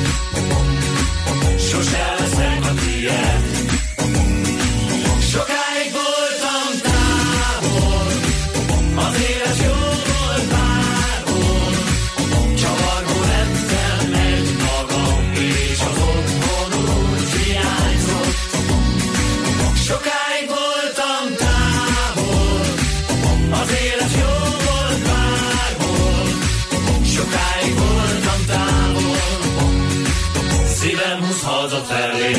sose leszek a tiéd. Sokáig voltam távol, az élet jó volt bárhol. Csavargó lettem meg magam, és az otthon úgy hiányzott. Sokáig voltam távol, az élet jó volt bárhol. Sokáig voltam távol, szívem húz hazafelé.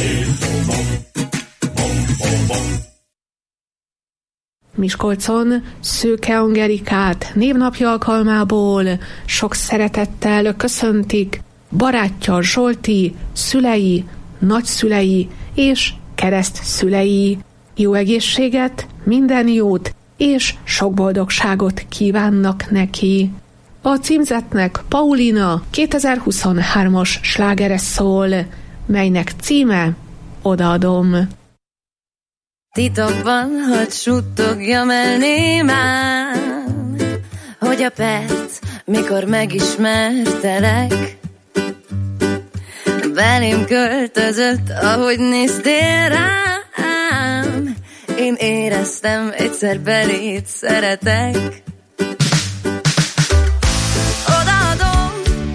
Miskolcon Szőke Angelikát névnapja alkalmából sok szeretettel köszöntik barátja Zsolti, szülei, nagyszülei és keresztszülei. Jó egészséget, minden jót és sok boldogságot kívánnak neki. A címzettnek Paulina kétezer-huszonhármas slágere szól, melynek címe Odaadom. Titokban hadd suttogjam el némán, hogy a perc, mikor megismertelek, belém költözött, ahogy néztél rám. Én éreztem, egyszer beléd szeretek. Odaadom,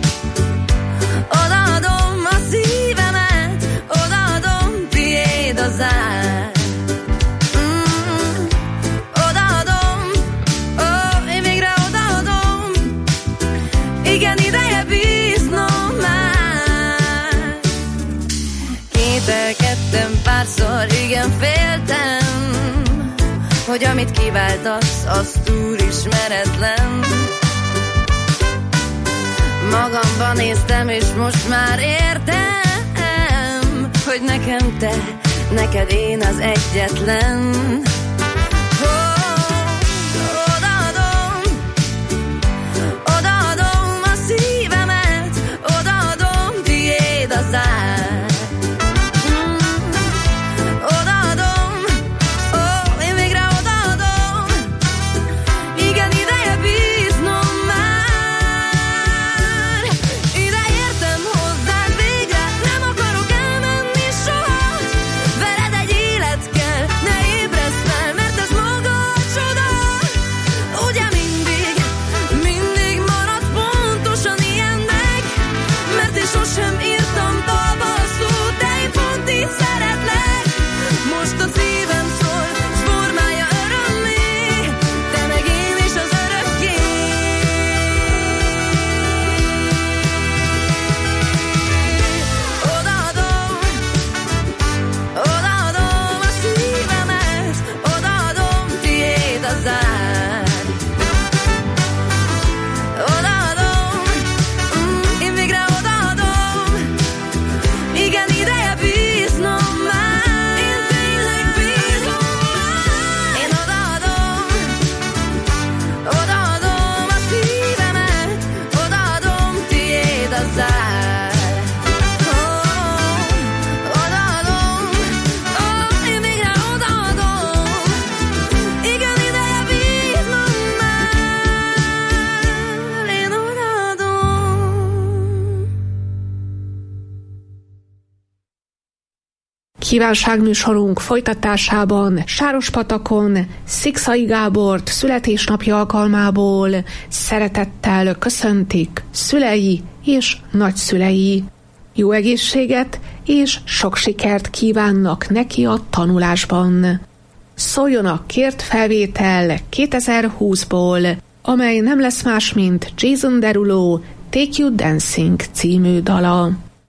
odaadom a szívemet, odaadom, tiéd az ár. Mm, odaadom, ó, én végre odaadom. Igen, ideje bíznom már. Kételkedtem párszor, igen, féltem, hogy amit kiváltasz, az túl ismeretlen. Magamban néztem, és most már értem, hogy nekem te, neked én az egyetlen. Oh, odaadom, odaadom a szívemet, odaadom, tiéd az ár. Veled egy élet kell, ne ébreszt Kívánságműsorunk folytatásában Sárospatakon Szikszai Gábort születésnapja alkalmából szeretettel köszöntik szülei és nagyszülei. Jó egészséget és sok sikert kívánnak neki a tanulásban. Szóljon a kért felvétel kétezer-húszból, amely nem lesz más, mint Jason Derulo Take You Dancing című dala.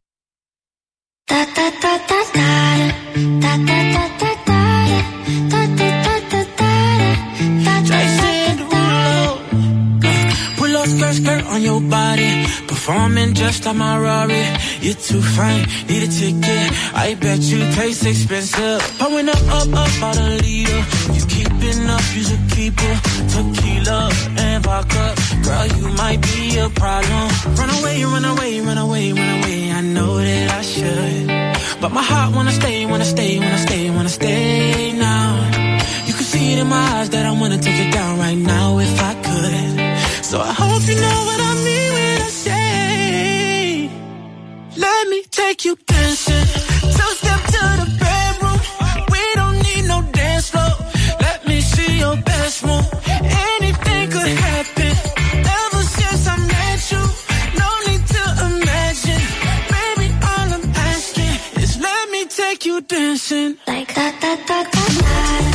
Skirt, skirt on your body, performing just like my Rari. You're too fine, need a ticket. I bet you taste expensive. Pouring up, up, up, out a leader. You keeping up, you should keep it. Tequila and vodka, girl, you might be a problem. Run away, run away, run away, run away. I know that I should, but my heart wanna stay, wanna stay, wanna stay, wanna stay now. You can see it in my eyes that I wanna take it down right now if I could. So I hope you know what I mean when I say, let me take you dancing. Two step to the bedroom. We don't need no dance floor. Let me see your best move. Anything could happen. Ever since I met you, no need to imagine. Baby, all I'm asking is let me take you dancing. Like that, that, that, that, that.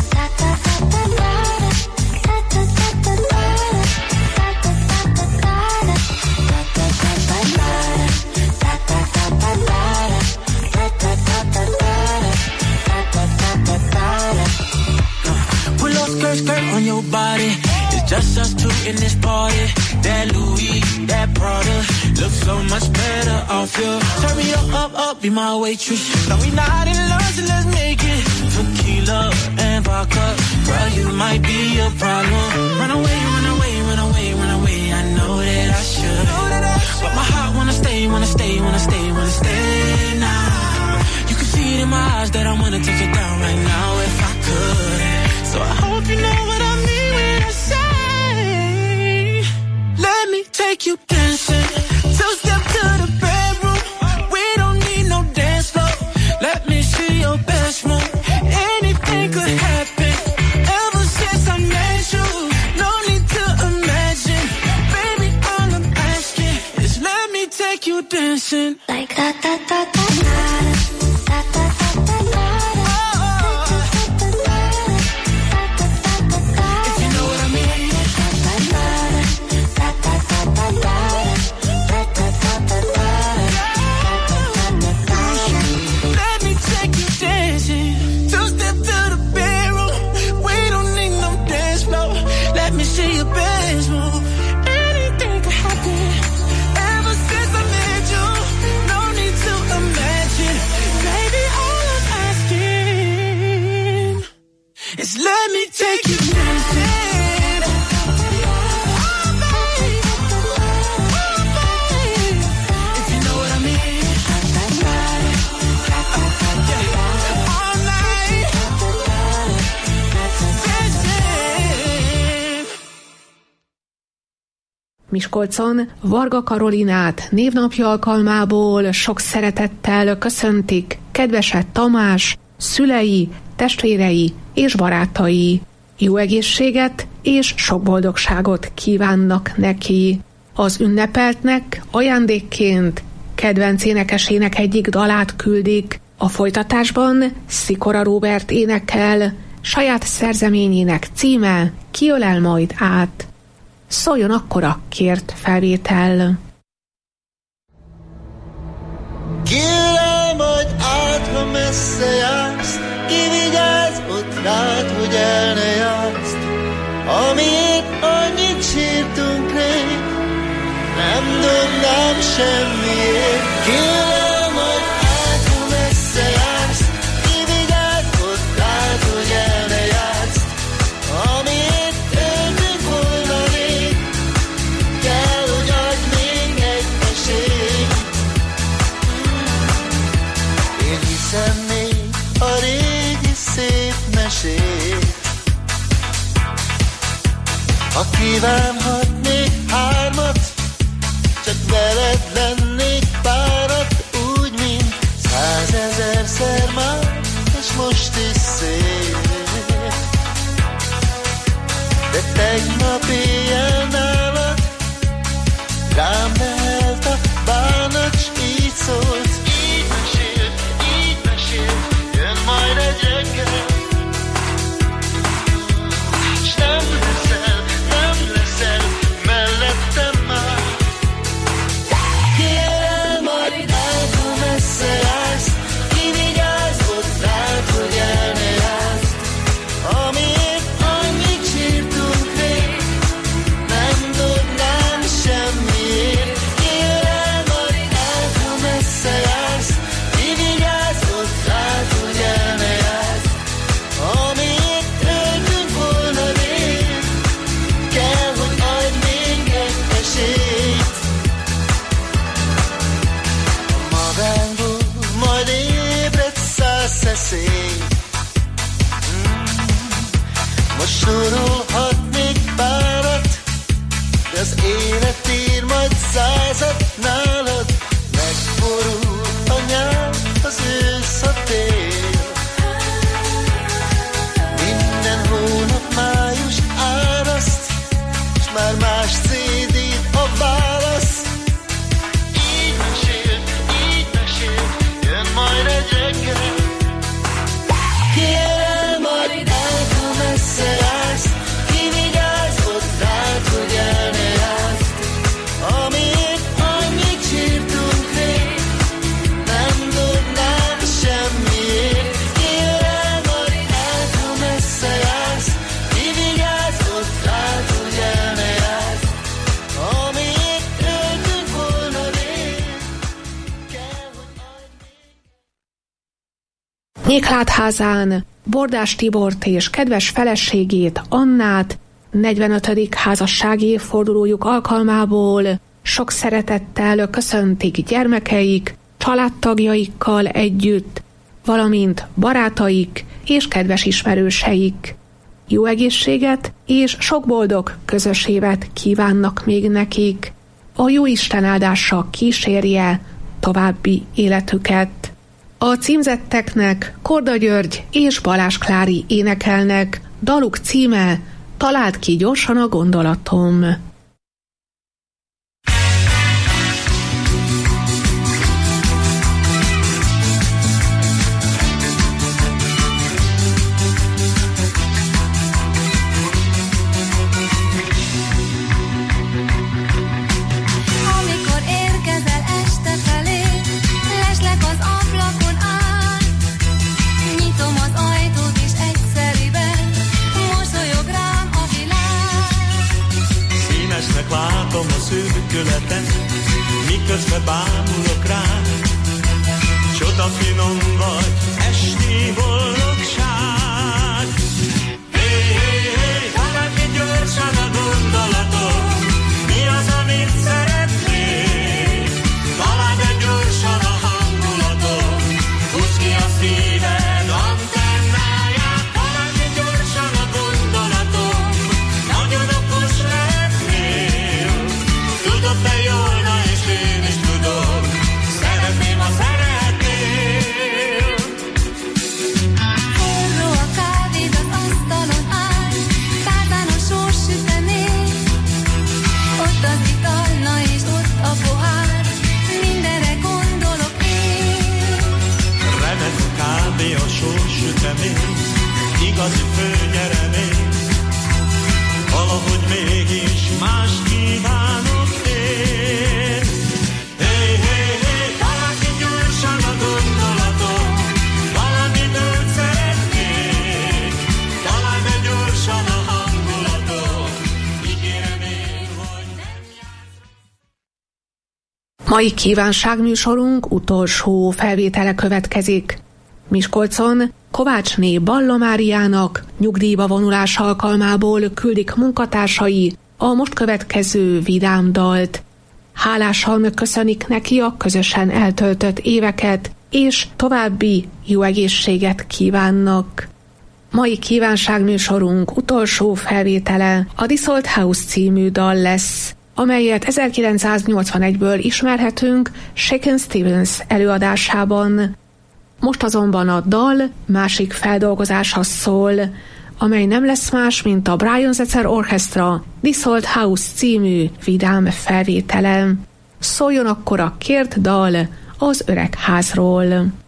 Skirt, skirt on your body. It's just us two in this party. That Louis, that Prada looks so much better off you. Turn me up, up, up, be my waitress. No, we not in love, so let's make it. Tequila and vodka, girl, you might be a problem. Run away, run away, run away, run away. I know that I should, but my heart wanna stay, wanna stay, wanna stay, wanna stay now. You can see it in my eyes that I wanna take it down right now if I could. So I hope you know what I mean when I say, let me take you dancing. Two step to the bedroom. We don't need no dance floor. Let me see your best move. Anything could happen. Ever since I met you, no need to imagine. Baby, all I'm asking is let me take you dancing. Like that, that, that, that, that. Let me take you dancing. Oh, baby. Oh, baby. If you know what I mean. All night. Dancing. Miskolcon Varga Karolinát névnapja alkalmából sok szeretettel köszöntik kedvese Tamás, szülei, testvérei és barátai. Jó egészséget és sok boldogságot kívánnak neki. Az ünnepeltnek ajándékként kedvenc énekesének egyik dalát küldik. A folytatásban Szikora Róbert énekel, saját szerzeményének címe Kiölel majd át. Szóljon akkor a kért felvétel. Kiölel majd át, ha messze jársz, ki vigyáz ott rád, hogy el ne jársz. Amiért annyit sírtunk rég, nem dobnám semmiért. Kiölel majd át, ha messze jársz, ki vigyáz ott rád, hogy el ne jársz. Amiért éltünk volna rég, kell, hogy adj még egy esélyt. Én hiszem még a régi szép mesét. Ha kívánhatnék hármat, csak veled lennék párat, úgy, mint százezer egyszer már, és most is szép. De tegnap éjjel nálad rám lehelt a bánat, s így szólt. Így mesél, így mesél, jön majd egy reggel, s nem leszel, nem leszel mellettem már. Kérem, majd át, ha messze jársz, ki vigyázz ott rád, hogy el ne jársz, amiért annyit sírtunk rég, nem dobnám semmiért. Kérem, majd át, ha messze jársz, ki vigyázz ott rád, hogy el ne jársz, amiért öltünk volna rég, kell, hogy adj még egy esélyt. A magányból majd ébred száz szeszély. Most sorolhat még párat, de az élet ír majd százat nálad. Megborul a nyár, az ősz, a tél. Minden hónap május áraszt, s már más cé dét a válasz. Így mesél, így mesél, jön majd egy reggel. Kérem, majd át, ha messze jársz, ki vigyázz ott rád, hogy el ne jársz, amiért annyit sírtunk rég, nem dobnám semmiért. Kérem, majd át, ha messze jársz, ki vigyázz ott rád, hogy el ne jársz, amiért öltünk volna rég, kell, hogy adj. Nyéklátházán Bordás Tibort és kedves feleségét, Annát negyvenötödik házassági évfordulójuk alkalmából sok szeretettel köszöntik gyermekeik, családtagjaikkal együtt, valamint barátaik és kedves ismerőseik. Jó egészséget és sok boldog közös évet kívánnak még nekik. A Jóisten áldása kísérje további életüket. A címzetteknek Korda György és Balázs Klári énekelnek, daluk címe Találd ki gyorsan a gondolatom. Amikor érkezel este felé, leslek az ablakon át, nyitom az ajtót és egyszeriben mosolyog rám a világ. Színesnek látom a szürkületet, miközben bámulok rád. Csoda finom vagy, esti boldogság. Hé, hé, hé, találd ki gyorsan a gondolatom, mi az, amit szeretnék? Találd meg gyorsan a hangulatom, húzd ki a szíved antennáját. Találd ki gyorsan a gondolatom, nagyon okos lehetnél. Tudod te jól, na és én is tudom, szeretném, ha szeretnél. Forró a kávéd az asztalon áll, táltán a sós sütemény, ott az ital, na és ott a pohár, mindenre gondolok én. Remek a kávé, a sós sütemény, igazi főnyeremény. Valahogy mégis más kívánok én. Hé, hé, hé, találd ki gyorsan a gondolatom, valamit őt szeretnék. Találd meg gyorsan a hangulatom, ígérem én, hogy nem játsz. Mai kívánságműsorunk utolsó felvétele következik. Miskolcon Kovácsné Balla Máriának nyugdíjba vonulás alkalmából küldik munkatársai a most következő vidám dalt. Hálásan köszönik neki a közösen eltöltött éveket, és további jó egészséget kívánnak. Mai kívánságműsorunk utolsó felvétele a Dissolved House című dal lesz, amelyet ezerkilencszáznyolcvanegyből ismerhetünk Shakin' Stevens előadásában. Most azonban a dal másik feldolgozása szól, amely nem lesz más, mint a Brian Setzer Orchestra This Old House című vidám felvétele. Szóljon akkor a kért dal az öreg házról.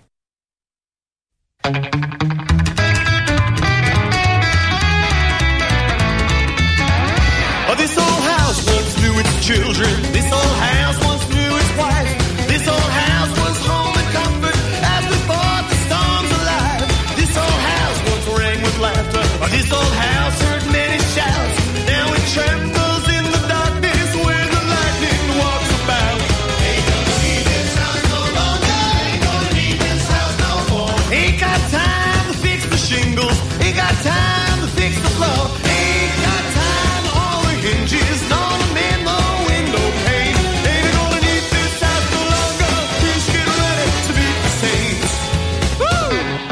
This old house once knew its children. This old house once knew its wife. This old house was home and comfort as we fought the storms alive. This old house once rang with laughter. This old house heard many shouts. Now it trembles in the darkness where the lightning walks about. Ain't gonna need this house no longer. Ain't gonna need this house no more. Ain't got time to fix the shingles. Ain't got time to fix the floor. Ain't got time all the hinges. None of men, no window pane. Ain't gonna need this house no longer. Please get ready to meet the saints. Woo!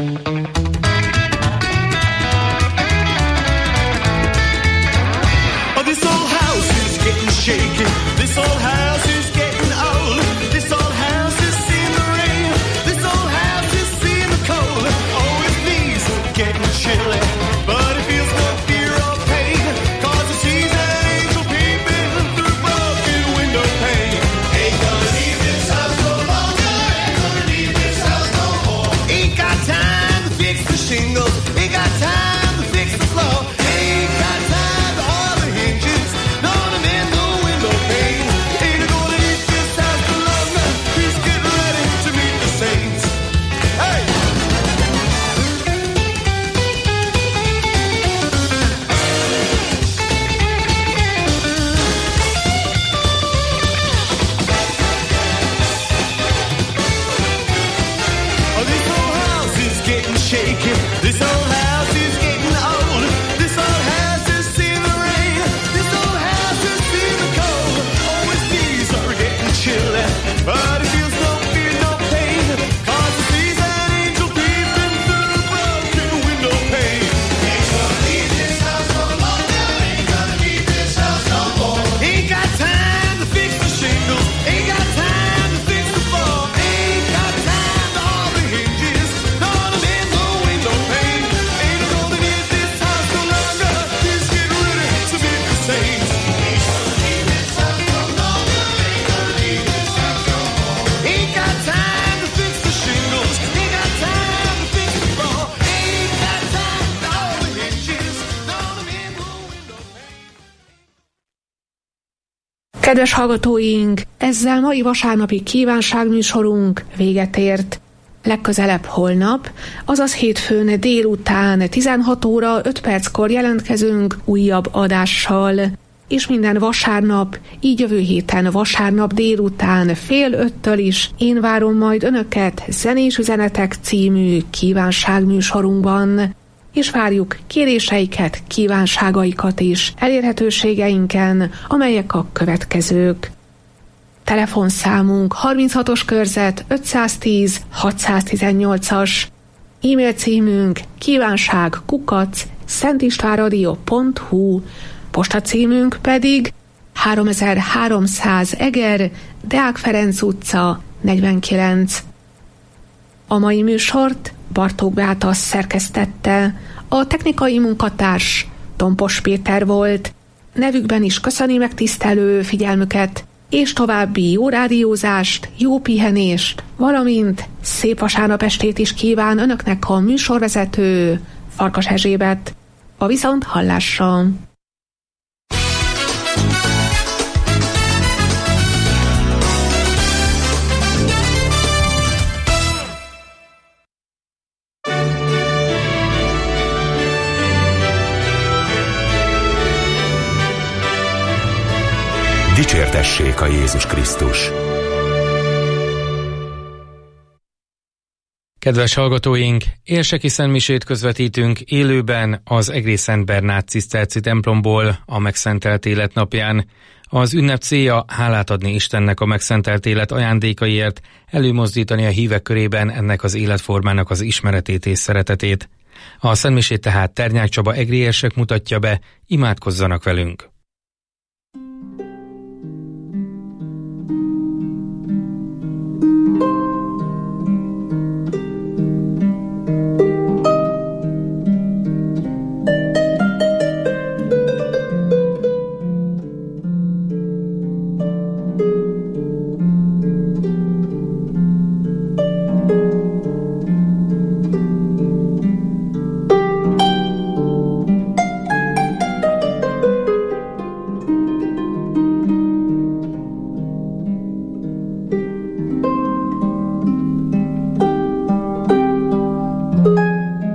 Oh, this old house is getting shaky. This old house is getting old. This old house has seen the rain. This old house has seen the cold. Oh, its knees are getting chilly, but it feels no fear or pain, 'cause it sees an angel peeping through broken window pane. Ain't gonna need this house no longer. Ain't gonna need this house no more. Ain't got time to fix the shingles. Ain't got time to fix the floor. Ain't got time to all the hinges. None of them, no window pane. Ain't gonna need this house no longer. Please get ready to meet the saints. Hey! Oh, this old house is getting shaky. This old house is getting old. This old house has seen the rain. This old house has seen the cold. Oh, its knees are getting chilly, but it feels no fear, no pain, 'cause it sees an angel peeping through the broken window pane. Ain't gonna need this house no longer. Ain't gonna need this house no more. Ain't got time to fix the shingles. Ain't got time to fix the floor. Ain't got time to all the hinges. None of them, no window pane. Ain't gonna need this house no longer. Please get ready to meet the saints. Ain't gonna need this house no longer. Ain't gonna need this house no more. Ain't got time to fix the shingles. Ain't got time to fix the floor. Ain't got time to all the hinges. None of them, no window pane. Kedves hallgatóink, ezzel mai vasárnapi kívánságműsorunk véget ért. Legközelebb holnap, azaz hétfőn délután tizenhat óra öt perckor jelentkezünk újabb adással. És minden vasárnap, így jövő héten vasárnap délután fél öttől is én várom majd önöket Zenés Üzenetek című kívánságműsorunkban. És várjuk kéréseiket, kívánságaikat is elérhetőségeinken, amelyek a következők. Telefonszámunk harminchatos körzet ötszáztíz hatszáztizennyolcas, e-mail címünk kívánság kukac szentistvánradio pont hu, postacímünk pedig háromezer-háromszáz Eger, Deák Ferenc utca negyvenkilenc. A mai műsort Bartók Beáta szerkesztette, a technikai munkatárs Tompos Péter volt. Nevükben is köszöni megtisztelő figyelmüket, és további jó rádiózást, jó pihenést, valamint szép vasárnap estét is kíván önöknek a műsorvezető Farkas Erzsébet. A viszont hallásra! Dicsértessék a Jézus Krisztus! Kedves hallgatóink, érseki szentmisét közvetítünk élőben az Egrész Szent Bernát ciszterci templomból a megszentelt élet napján. Az ünnep célja hálát adni Istennek a megszentelt élet ajándékaiért, előmozdítani a hívek körében ennek az életformának az ismeretét és szeretetét. A szentmisét tehát Ternyák Csaba egri érsek mutatja be, imádkozzanak velünk!